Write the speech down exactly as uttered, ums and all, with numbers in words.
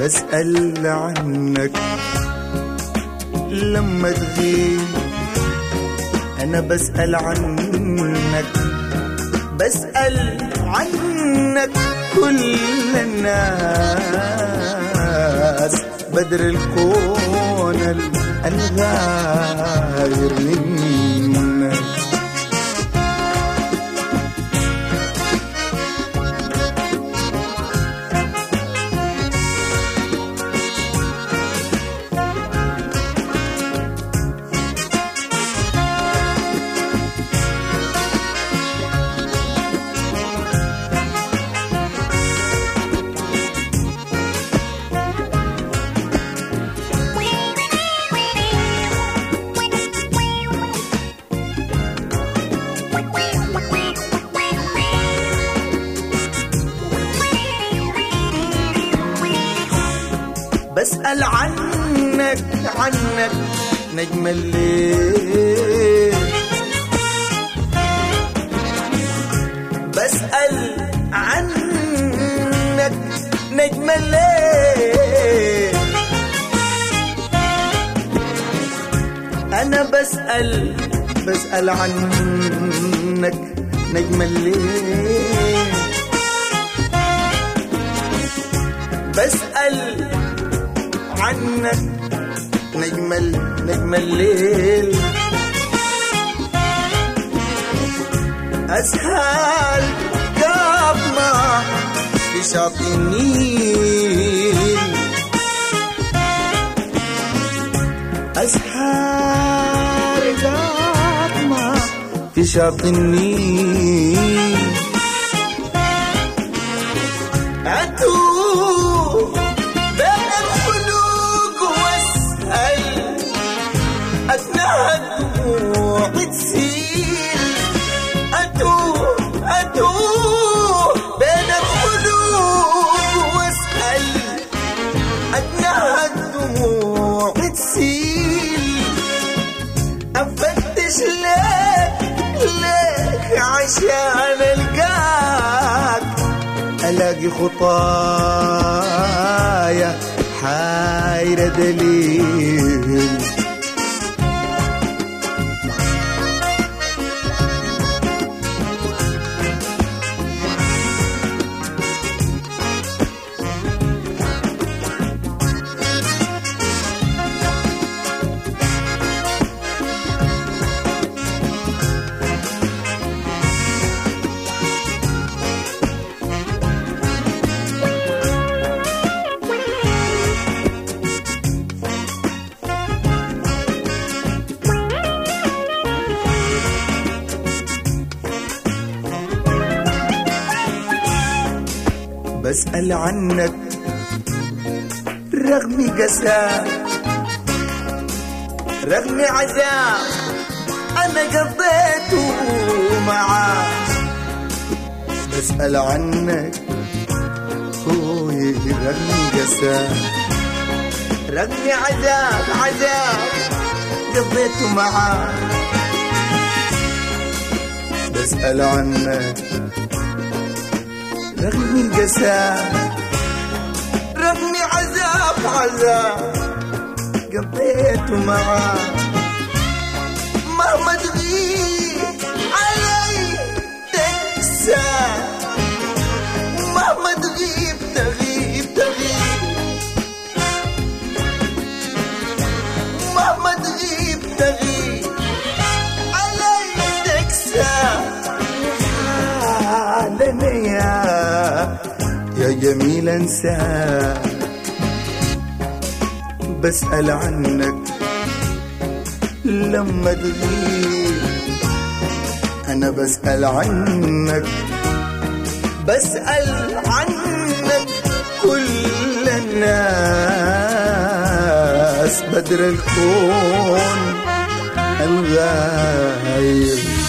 بسأل عنك لما تغيب، أنا بسأل عنك بسأل عنك كل الناس، بدر الكون الغاير منك. بسأل عنك عنك نجم الليل، بسأل عنك نجم الليل، أنا بسأل بسأل عنك نجم الليل، بسأل عنك نجم نجم الليل، أسهل قاطمة في شاطئ النيل، أسهل قاطمة في شاطئ النيل، أتوه بين الخلوق واسأل، أتنهى الدموع تسيل، أتوه أتوه بين الخلوق واسأل، أتنهى الدموع تسيل، أفتش لك لك عشان ألقاك، ألاقي خطايا حايرة دليل. بسأل عنك رغم قساء رغم عذاب أنا قضيته معاك، بسأل عنك خوي رغم قساء رغم عذاب عذاب قضيته معاك، بسأل عنك رغم القساء رغم عذاب عذاب قضيته معاك، مهما تغيب علي تنسى، مهما تغيب تغيب تغيب، مهما تغيب تغيب علي تنسى، حالنا يا يا جميل انسى، بسأل عنك لما تغيب، أنا بسأل عنك بسأل عنك كل الناس، بدر الكون الغايب.